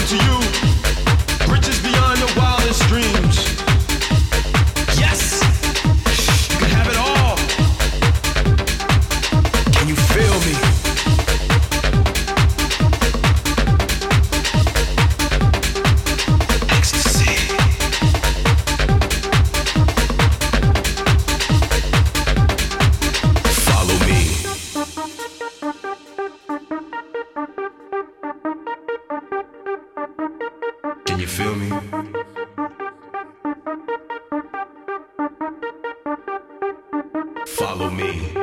to you bridges beyond your wildest dreams. Yes, you can have it all. Can you feel me? Ecstasy. Follow me. Can you feel me? Follow me.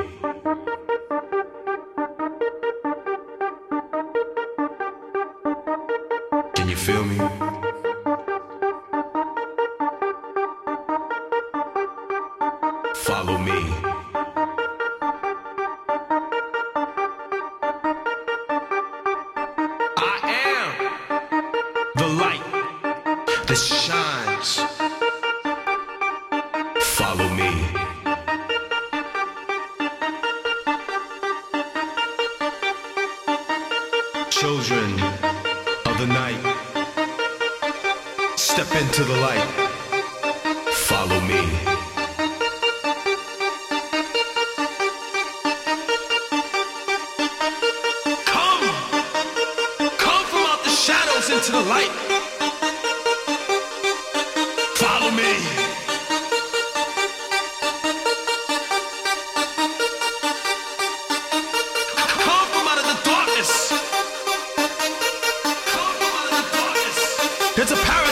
Can you feel me? Follow me. I am the light that shines. Follow me. Children of the night, step into the light. Follow me. Come from out the shadows into the light. Follow me. Come from out of the darkness. Come from out of the darkness. It's a paradise.